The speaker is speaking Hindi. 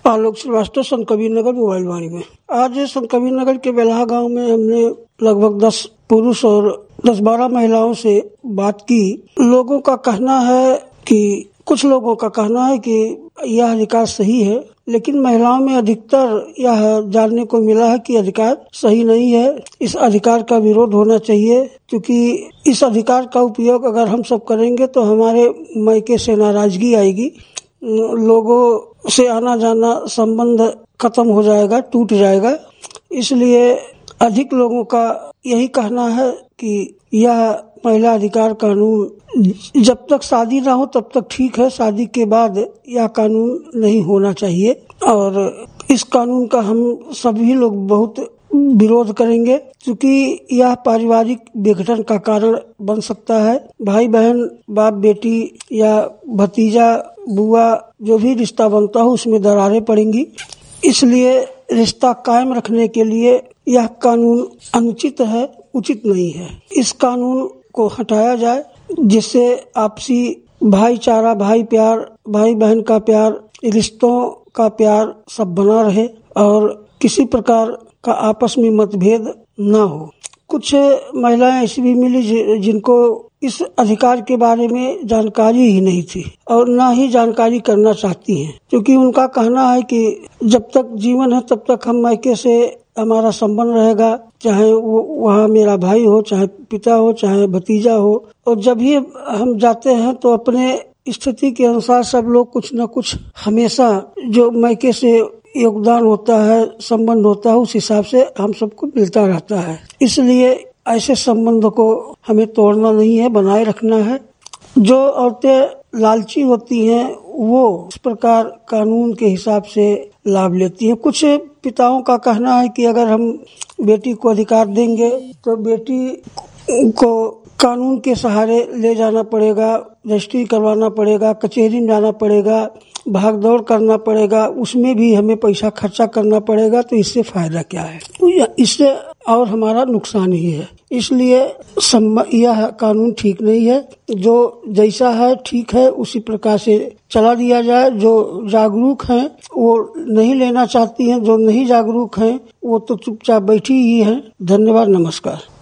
आलोक श्रीवास्तव, संत कबीर नगर मोबाइल वाणी में। आज संत कबीर नगर के बेल्हा गांव में हमने लगभग 10 पुरुष और 10-12 महिलाओं से बात की। लोगों का कहना है कि कुछ लोगों का कहना है कि यह अधिकार सही है, लेकिन महिलाओं में अधिकतर यह जानने को मिला है कि अधिकार सही नहीं है। इस अधिकार का विरोध होना चाहिए, क्योंकि इस अधिकार का उपयोग अगर हम सब करेंगे तो हमारे मायके से नाराजगी आएगी, लोगों से आना जाना संबंध खत्म हो जाएगा, टूट जाएगा। इसलिए अधिक लोगों का यही कहना है कि यह महिला अधिकार कानून जब तक शादी ना हो तब तक ठीक है, शादी के बाद यह कानून नहीं होना चाहिए और इस कानून का हम सभी लोग बहुत विरोध करेंगे, क्योंकि यह पारिवारिक विघटन का कारण बन सकता है। भाई बहन, बाप बेटी या भतीजा बुआ जो भी रिश्ता बनता हो उसमें दरारें पड़ेंगी। इसलिए रिश्ता कायम रखने के लिए यह कानून अनुचित है, उचित नहीं है। इस कानून को हटाया जाए, जिससे आपसी भाईचारा, भाई प्यार, भाई बहन का प्यार, रिश्तों का प्यार सब बना रहे और किसी प्रकार का आपस में मतभेद ना हो। कुछ महिलाएं ऐसी भी मिली जिनको इस अधिकार के बारे में जानकारी ही नहीं थी और ना ही जानकारी करना चाहती हैं, क्योंकि उनका कहना है कि जब तक जीवन है तब तक हम मायके से हमारा संबंध रहेगा, चाहे वो वहाँ मेरा भाई हो, चाहे पिता हो, चाहे भतीजा हो। और जब भी हम जाते हैं तो अपने स्थिति के अनुसार सब लोग कुछ न कुछ हमेशा जो मायके से योगदान होता है, संबंध होता है, उस हिसाब से हम सबको मिलता रहता है। इसलिए ऐसे संबंध को हमें तोड़ना नहीं है, बनाए रखना है। जो औरतें लालची होती हैं वो इस प्रकार कानून के हिसाब से लाभ लेती हैं। कुछ पिताओं का कहना है कि अगर हम बेटी को अधिकार देंगे तो बेटी को कानून के सहारे ले जाना पड़ेगा, रजिस्ट्री करवाना पड़ेगा, कचहरी में जाना पड़ेगा, भाग दौड़ करना पड़ेगा, उसमें भी हमें पैसा खर्चा करना पड़ेगा, तो इससे फायदा क्या है? इससे और हमारा नुकसान ही है। इसलिए यह कानून ठीक नहीं है। जो जैसा है ठीक है, उसी प्रकार से चला दिया जाए। जो जागरूक हैं वो नहीं लेना चाहती हैं, जो नहीं जागरूक हैं वो तो चुपचाप बैठी ही हैं। धन्यवाद, नमस्कार।